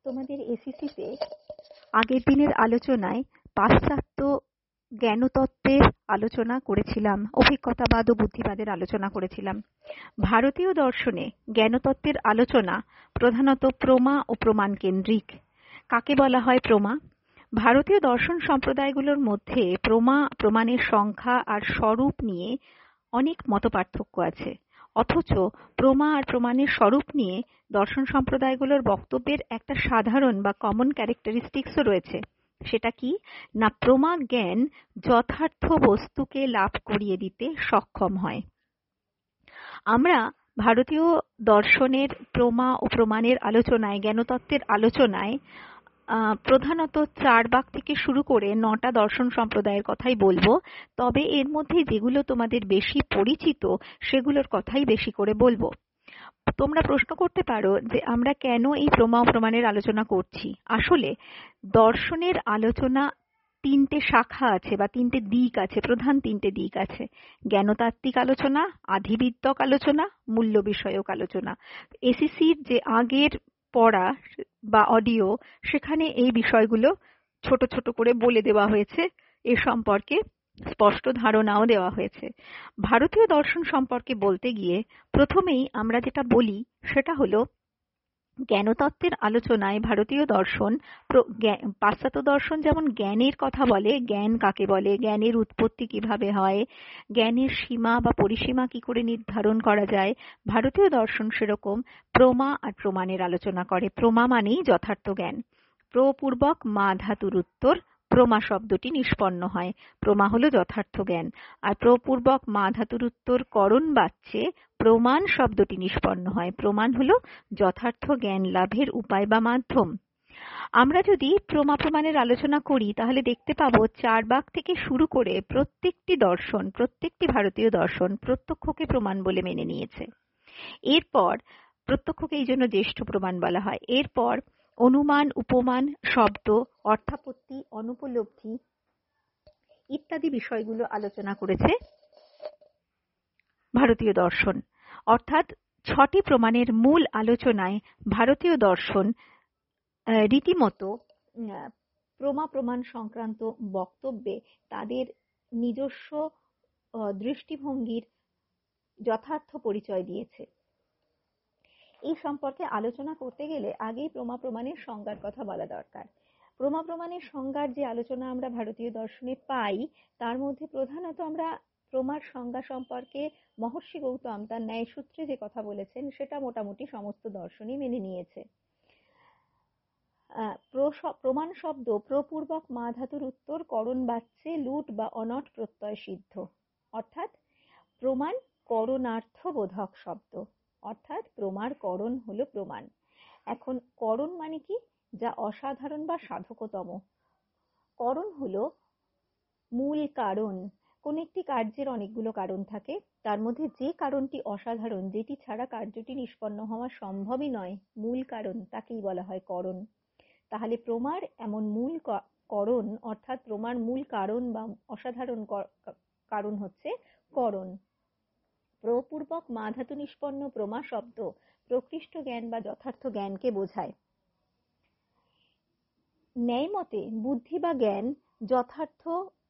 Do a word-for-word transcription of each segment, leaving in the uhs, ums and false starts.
তোমাদের এসিসিতে আগের দিনের আলোচনায় পাশ্চাত্য জ্ঞানতত্ত্বের আলোচনা করেছিলাম, অভিজ্ঞতাবাদ ও বুদ্ধিবাদের আলোচনা করেছিলাম। ভারতীয় দর্শনে জ্ঞানতত্ত্বের আলোচনা প্রধানত প্রমা ও প্রমাণ কেন্দ্রিক। কাকে বলা হয় প্রমা? ভারতীয় দর্শন সম্প্রদায়গুলোর মধ্যে প্রমা প্রমাণের সংখ্যা আর স্বরূপ নিয়ে অনেক মতপার্থক্য আছে, অথচ প্রমা আর প্রমাণের স্বরূপ নিয়ে দর্শন সম্প্রদায়গুলোর বক্তব্যের একটা সাধারণ বা কমন ক্যারেক্টারিস্টিক্সও রয়েছে। সেটা কি না, প্রমা জ্ঞান যথার্থ বস্তুকে লাভ করিয়ে দিতে সক্ষম হয়। আমরা ভারতীয় দর্শনের প্রমা ও প্রমাণের আলোচনায়, জ্ঞানতত্ত্বের আলোচনায় প্রধানত চার বাক থেকে শুরু করে নটা দর্শন সম্প্রদায়ের কথাই বলবো, তবে এর মধ্যে যেগুলো তোমাদের বেশি পরিচিত সেগুলোর কথাই বেশি করে বলবো। তোমরা প্রশ্ন করতে পারো যে আমরা কেন এই প্রমা ও প্রমাণের আলোচনা করছি। আসলে দর্শনের আলোচনা তিনটে শাখা আছে বা তিনটে দিক আছে, প্রধান তিনটে দিক আছে: জ্ঞানতাত্ত্বিক আলোচনা, আধিবিদ্যক আলোচনা, মূল্য বিষয়ক আলোচনা। এসিসির যে আগের পড়া বা অডিও, সেখানে এই বিষয়গুলো ছোট ছোট করে বলে দেওয়া হয়েছে, এ সম্পর্কে স্পষ্ট ধারণাও দেওয়া হয়েছে। ভারতীয় দর্শন সম্পর্কে বলতে গিয়ে প্রথমেই আমরা যেটা বলি সেটা হলো, জ্ঞানতত্ত্বের আলোচনায় ভারতীয় দর্শন, পাশ্চাত্য দর্শন যেমন জ্ঞানের কথা বলে, জ্ঞান কাকে বলে, জ্ঞানের উৎপত্তি কিভাবে হয়, জ্ঞানের সীমা বা পরিসীমা কি করে নির্ধারণ করা যায়, ভারতীয় দর্শন সেরকম প্রমা আর প্রমাণের আলোচনা করে। প্রমা মানেই যথার্থ জ্ঞান। প্রপূর্বক মা ধাতুর উত্তর প্রমা শব্দটি নিষ্পন্ন হয়। প্রমা হলো যথার্থ জ্ঞান, আর প্রপূর্বক মা ধাতুর উত্তর করণ বাচ্যে প্রমাণ শব্দটি নিষ্পন্ন হয়। প্রমাণ হলো যথার্থ জ্ঞান লাভের উপায় বা মাধ্যম। আমরা যদি প্রমা প্রমাণের আলোচনা করি তাহলে দেখতে পাবো চার বাক থেকে শুরু করে প্রত্যেকটি দর্শন, প্রত্যেকটি ভারতীয় দর্শন প্রত্যক্ষকে প্রমাণ বলে মেনে নিয়েছে। এরপর প্রত্যক্ষকে এই জন্য জ্যেষ্ঠ প্রমাণ বলা হয়। এরপর অনুমান, উপমান, শব্দ, অর্থাপত্তি, অনুপলব্ধি ইত্যাদি বিষয়গুলো আলোচনা করেছে ভারতীয় দর্শন। অর্থাৎ ছটি প্রমাণের মূল আলোচনায় ভারতীয় দর্শন রীতিমতো প্রমা প্রমাণ সংক্রান্ত বক্তব্যে তাদের নিজস্ব দৃষ্টিভঙ্গির যথার্থ পরিচয় দিয়েছে। এই সম্পর্কে আলোচনা করতে গেলে আগেই প্রমা প্রমাণের সংজ্ঞার কথা বলা দরকার। প্রমা প্রমাণের সংজ্ঞার যে আলোচনা আমরা ভারতীয় দর্শনে পাই, তার মধ্যে প্রধানত আমরা প্রমার সংজ্ঞা সম্পর্কে মহর্ষি গৌতম তার ন্যায় সূত্রে যে কথা বলেছেন সেটা মোটামুটি সমস্ত দর্শনই মেনে নিয়েছে। প্রমাণ শব্দ প্রপূর্বক মা ধাতুর উত্তর করণ বাচ্যে লুট বা অনট প্রত্যয় সিদ্ধ, অর্থাৎ প্রমাণ করণার্থ বোধক শব্দ, অর্থাৎ প্রমার করণ হলো প্রমাণ। এখন করণ মানে কি? যা অসাধারণ বা সাধকতম। করণ হলো মূল কারণ। কোন একটি কার্যের অনেকগুলো কারণ থাকে, তার মধ্যে যে কারণটি অসাধারণ, যেটি ছাড়া কার্যটি নিষ্পন্ন হওয়া সম্ভবই নয়, মূল কারণ, তাকেই বলা হয় করণ। তাহলে প্রমার এমন মূল করণ, অর্থাৎ প্রমার মূল কারণ বা অসাধারণ কারণ হচ্ছে করণ। প্রপূর্বক মা ধাতু নিষ্পন্ন প্রমা শব্দ প্রকৃষ্ট জ্ঞান বা যথার্থ জ্ঞানকে বোঝায়। ন্যায় মতে বুদ্ধি বা জ্ঞান যথার্থ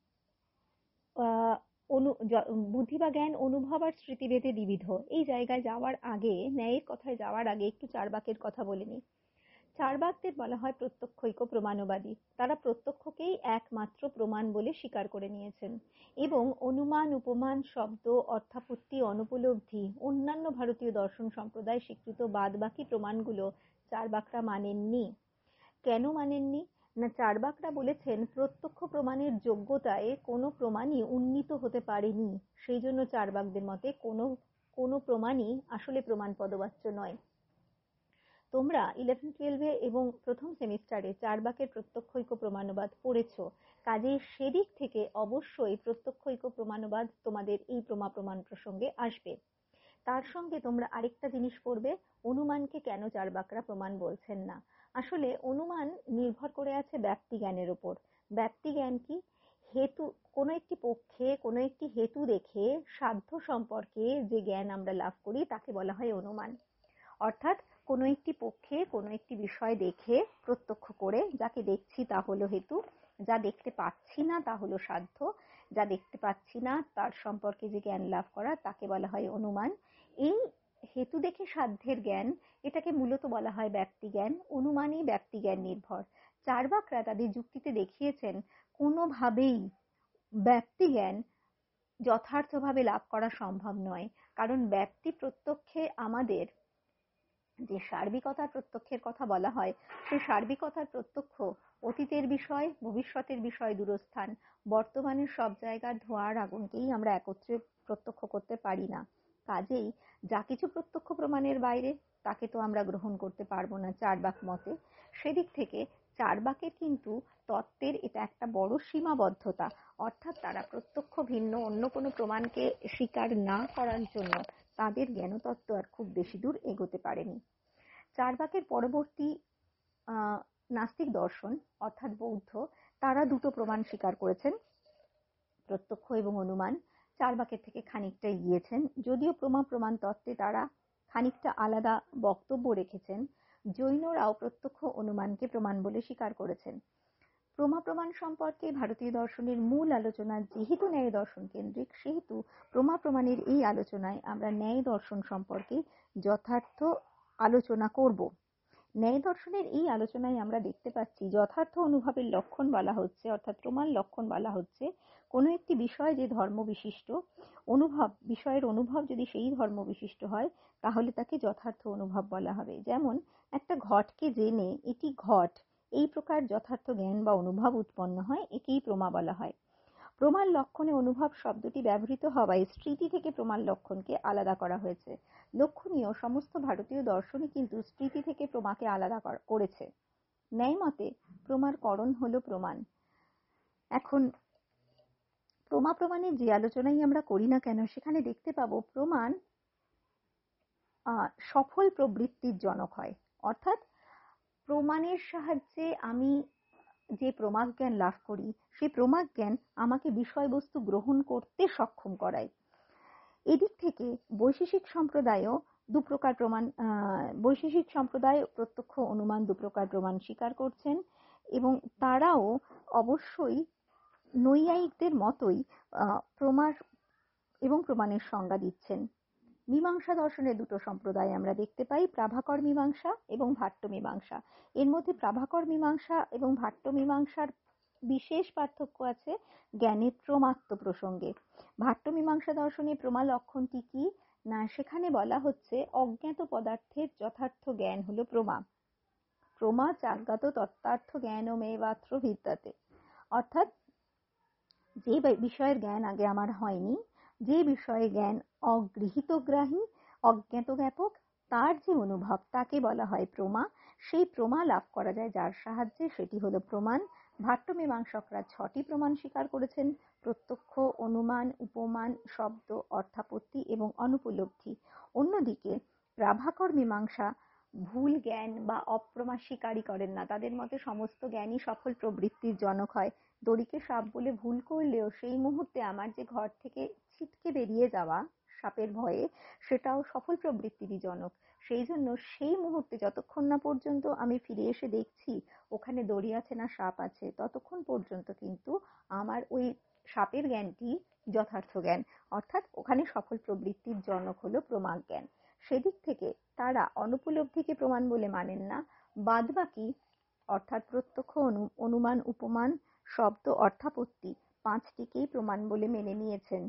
বুদ্ধি বা জ্ঞান অনুভব আর স্মৃতিভেদে দ্বিবিধ। এই জায়গায় যাওয়ার আগে, ন্যায়ের কথায় যাওয়ার আগে একটু চারবাকের কথা বলে নিই। চারবাকদের বলা হয় প্রত্যক্ষৈক প্রমাণবাদী। তারা প্রত্যক্ষকেই একমাত্র প্রমাণ বলে স্বীকার করে নিয়েছেন এবং অনুমান, উপমান, শব্দ, অর্থাপত্তি, অনুপলব্ধি, অন্যান্য ভারতীয় দর্শন সম্প্রদায় স্বীকৃত বাদ বাকি প্রমাণগুলো চারবাকরা মানেননি। কেন মানেননি না, চারবাকরা বলেছেন প্রত্যক্ষ প্রমাণের যোগ্যতায় কোনো প্রমাণই উন্নীত হতে পারেনি। সেই জন্য চারবাকদের মতে কোনো কোনো প্রমাণই আসলে প্রমাণ পদবাচ্য নয়। তোমরা ইলেভেন টুয়েলভে এবং প্রথম সেমিস্টারে চারবাকের প্রত্যক্ষৈক প্রমাণবাদ পড়েছো, কাজেই সেদিক থেকে অবশ্যই প্রত্যক্ষৈক প্রমাণবাদ তোমাদের এই প্রমা প্রমাণ প্রসঙ্গে আসবে। তার সঙ্গে তোমরা আরেকটা জিনিস পড়বে, অনুমানকে কেন চারবাকরা প্রমাণ বলছেন না। আসলে অনুমান নির্ভর করে আছে ব্যাপ্তি জ্ঞানের উপর। ব্যাপ্তি জ্ঞান কি? হেতু, কোনো একটি পক্ষে কোনো একটি হেতু দেখে সাধ্য সম্পর্কে যে জ্ঞান আমরা লাভ করি তাকে বলা হয় অনুমান। অর্থাৎ কোনো একটি পক্ষে কোনো একটি বিষয় দেখে প্রত্যক্ষ করে, যাকে দেখছি তা হলো হেতু, যা দেখতে পাচ্ছি না তা হলো সাধ্য, যা দেখতে পাচ্ছি না তার সম্পর্কে যে জ্ঞান লাভ করা তাকে বলা হয় অনুমান। এই হেতু দেখে সাধ্যের জ্ঞান, এটাকে মূলত বলা হয় ব্যক্তি জ্ঞান। অনুমানই ব্যক্তি জ্ঞান নির্ভর। চার্বাকরা তাদের যুক্তিতে দেখিয়েছেন কোনোভাবেই ব্যক্তি জ্ঞান যথার্থভাবে লাভ করা সম্ভব নয়, কারণ ব্যক্তি প্রত্যক্ষে আমাদের যে সার্বিকতার প্রত্যক্ষের কথা বলা হয়, সেই সার্বিকতার প্রত্যক্ষ অতীতের বিষয়, ভবিষ্যতের বিষয় দূরস্থান, বর্তমানের সব জায়গার ধোঁয়ার আগুনকেই আমরা একত্রে প্রত্যক্ষ করতে পারি না। কাজেই যা কিছু প্রত্যক্ষ প্রমাণের বাইরে তাকে তো আমরা গ্রহণ করতে পারবো না চার্বাক মতে। সেদিক থেকে চার্বাকের কিন্তু তত্ত্বের এটা একটা বড় সীমাবদ্ধতা, অর্থাৎ তারা প্রত্যক্ষ ভিন্ন অন্য কোনো প্রমাণকে স্বীকার না করার জন্য তাদের জ্ঞানতত্ত্ব আর খুব বেশি দূর এগোতে পারেনি। চার্বাকের পরবর্তী আহ নাস্তিক দর্শন অর্থাৎ বৌদ্ধ, তারা দুটো প্রমাণ স্বীকার করেছেন, প্রত্যক্ষ এবং অনুমান। চার্বাকের থেকে খানিকটা এগিয়েছেন, যদিও প্রমা প্রমাণ তত্ত্বে তারা খানিকটা আলাদা বক্তব্য রেখেছেন। জৈনরাও প্রত্যক্ষ অনুমানকে প্রমাণ বলে স্বীকার করেছেন। প্রমা প্রমাণ সম্পর্কে ভারতীয় দর্শনের মূল আলোচনা যেহেতু ন্যায় দর্শন কেন্দ্রিক, সেহেতু প্রমা প্রমাণের এই আলোচনায় আমরা ন্যায় দর্শন সম্পর্কে যথার্থ আলোচনা করব। ন্যায় দর্শনের এই আলোচনায় আমরা দেখতে পাচ্ছি যথার্থ অনুভবের লক্ষণ বলা হচ্ছে, অর্থাৎ প্রমাণ লক্ষণ বলা হচ্ছে কোনো একটি বিষয় যে ধর্ম বিশিষ্ট, অনুভব বিষয়ের অনুভব যদি সেই ধর্ম বিশিষ্ট হয় তাহলে তাকে যথার্থ অনুভব বলা হবে। যেমন একটা ঘটকে জেনে এটি ঘট এই প্রকার যথার্থ জ্ঞান বা অনুভব উৎপন্ন হয়, একেই প্রমা বলা হয়। প্রমাণ লক্ষণে অনুভব শব্দটি ব্যবহৃত হওয়ায় স্মৃতি থেকে প্রমাণ লক্ষণকে আলাদা করা হয়েছে। লক্ষণীয় সমস্ত ভারতীয় দর্শনই কিন্তু স্মৃতি থেকে প্রমাকে আলাদা করেছে। ন্যায় মতে প্রমার করণ হলো প্রমাণ। এখন প্রমা প্রমাণের যে আলোচনাই আমরা করি না কেন, সেখানে দেখতে পাবো প্রমাণ আহ সফল প্রবৃত্তির জনক হয়, অর্থাৎ প্রমাণের সাহায্যে আমি যে প্রমাক জ্ঞান লাভ করি, সেই প্রমাক জ্ঞান আমাকে বিষয়বস্তু গ্রহণ করতে সক্ষম করায়। এদিক থেকে বৈশেষিক সম্প্রদায়ও দু প্রকার প্রমাণ বৈশেষিক সম্প্রদায় প্রত্যক্ষ অনুমান দু প্রকার প্রমাণ স্বীকার করছেন, এবং তারাও অবশ্যই নৈয়ায়িকদের মতোই প্রমাণ এবং প্রমাণের সংজ্ঞা দিচ্ছেন। মীমাংসা দর্শনের দুটো সম্প্রদায় আমরা দেখতে পাই, প্রাভাকর মীমাংসা এবং ভাট্ট মীমাংসা। এর মধ্যে প্রাভাকর মীমাংসা এবং ভাট্ট মীমাংসার বিশেষ পার্থক্য আছে জ্ঞানের প্রমাত্ম প্রসঙ্গে। ভাট্ট মীমাংসা দর্শনে প্রমা লক্ষণটি কি না, সেখানে বলা হচ্ছে অজ্ঞাত পদার্থের যথার্থ জ্ঞান হলো প্রমা। প্রমা চাজ্ঞাত তত্ত্বার্থ জ্ঞানমেবাত্র বিদ্যতে, অর্থাৎ যে বিষয়ের জ্ঞান আগে আমার হয়নি, যে বিষয়ে জ্ঞান অগৃহীতগ্রাহী অজ্ঞাত জ্ঞাপক, তার যে অনুভব তাকে বলা হয় প্রমা। সেই প্রমা লাভ করা যায় যার সাহায্যে, সেটি হলো প্রমাণ। ভাট্ট মীমাংসকরা ছটি প্রমাণ স্বীকার করেছেন: প্রত্যক্ষ, অনুমান, উপমান, শব্দ, অর্থাপত্তি এবং অনুপলব্ধি। অন্যদিকে প্রাভাকর মীমাংসা ভুল জ্ঞান বা অপ্রমা স্বীকারই করেন না। তাদের মতে সমস্ত জ্ঞানই সফল প্রবৃত্তির জনক হয়। দড়িকে সাপ বলে ভুল করলেও সেই মুহূর্তে আমার যে ঘর থেকে ছিটকে বেরিয়ে যাওয়া সাপের ভয়ে, সেটাও সফল প্রবৃত্তিরই জনক। সেই জন্য সেই মুহূর্তে যতক্ষণ না পর্যন্ত আমি ফিরে এসে দেখছি ওখানে দড়ি আছে না সাপ আছে, ততক্ষণ পর্যন্ত কিন্তু আমার ওই সাপের জ্ঞানটি যথার্থ জ্ঞান, অর্থাৎ ওখানে সফল প্রবৃত্তির জনক হলো প্রমাক জ্ঞান। সেদিক থেকে তারা অনুপলব্ধিকে প্রমাণ বলে মানেন না। বাদবাকি অর্থাৎ প্রত্যক্ষ, অনুমান, উপমান, শব্দ, অর্থাপত্তি পাঁচটিকেই প্রমাণ বলে মেনে নিয়েছেন।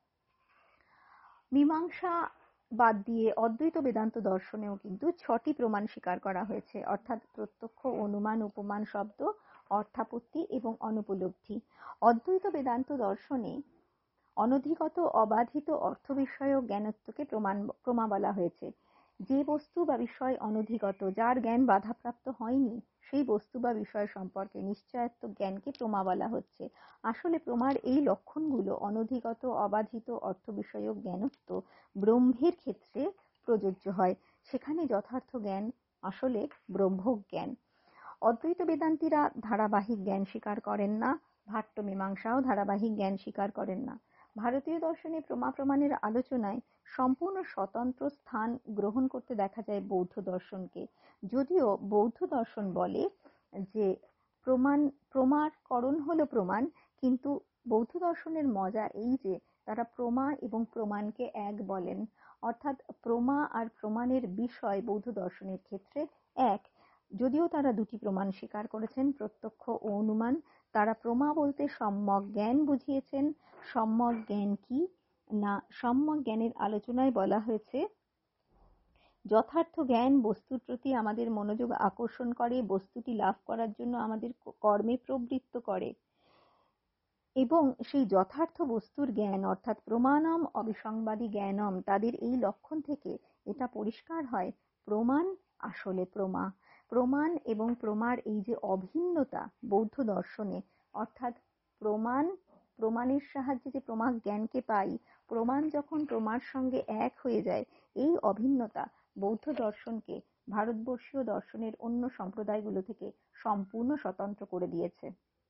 মীমাংসা বাদ দিয়ে অদ্বৈত বেদান্ত দর্শনেও কিন্তু ছটি প্রমাণ স্বীকার করা হয়েছে, অর্থাৎ প্রত্যক্ষ, অনুমান, উপমান, শব্দ, অর্থাপত্তি এবং অনুপলব্ধি। অদ্বৈত বেদান্ত দর্শনে অনধিগত অবাধিত অর্থ বিষয়ক জ্ঞানত্বকে প্রমাণ প্রমা বলা হয়েছে। যে বস্তু বা বিষয় অনধিগত, যার জ্ঞান বাধাপ্রাপ্ত হয়নি, সেই বস্তু বা বিষয় সম্পর্কে নিশ্চয়ত্ব জ্ঞানকে প্রমা বলা হচ্ছে। আসলে প্রমার এই লক্ষণগুলো অনধিগত, অবাধিত অর্থ বিষয়ক জ্ঞানত্ব ব্রহ্মের ক্ষেত্রে প্রযোজ্য হয়। সেখানে যথার্থ জ্ঞান আসলে ব্রহ্মজ্ঞান। অদ্বৈত বেদান্তীরা ধারাবাহিক জ্ঞান স্বীকার করেন না, ভাট্ট মীমাংসাও ধারাবাহিক জ্ঞান স্বীকার করেন না। ভারতীয় দর্শনে প্রমা প্রমাণের আলোচনায় সম্পূর্ণ স্বতন্ত্র স্থান গ্রহণ করতে দেখা যায় বৌদ্ধ দর্শনকে। যদিও বৌদ্ধ দর্শন বলে যে প্রমাণ প্রমাকরণ হলো প্রমাণ, কিন্তু বৌদ্ধ দর্শনের মজা এই যে তারা প্রমা এবং প্রমাণকে এক বলেন, অর্থাৎ প্রমা আর প্রমাণের বিষয় বৌদ্ধ দর্শনের ক্ষেত্রে এক। যদিও তারা দুটি প্রমাণ স্বীকার করেছেন, প্রত্যক্ষ ও অনুমান। তারা প্রমা বলতে সম্যক জ্ঞান বুঝিয়েছেন। সম্যক জ্ঞান কি না, সম্যক জ্ঞানের আলোচনায় বলা হয়েছে যথার্থ জ্ঞান বস্তুর প্রতি আমাদের মনোযোগ আকর্ষণ করে, বস্তুটি লাভ করার জন্য আমাদের কর্মে প্রবৃত্ত করে, এবং সেই যথার্থ বস্তুর জ্ঞান অর্থাৎ প্রমাণম অবিসংবাদী জ্ঞানম, তাদের এই লক্ষণ থেকে এটা পরিষ্কার হয় প্রমাণ আসলে প্রমা। প্রমাণ এবং প্রমার এই যে অভিন্নতা বৌদ্ধ দর্শনে, অর্থাৎ প্রমাণ প্রমাণের সাহায্যে যে প্রমা জ্ঞানকে পাই, প্রমাণ যখন প্রমার সঙ্গে এক হয়ে যায়, এই অভিন্নতা বৌদ্ধ দর্শনকে ভারতবর্ষীয় দর্শনের অন্য সম্প্রদায়গুলো থেকে সম্পূর্ণ স্বতন্ত্র করে দিয়েছে।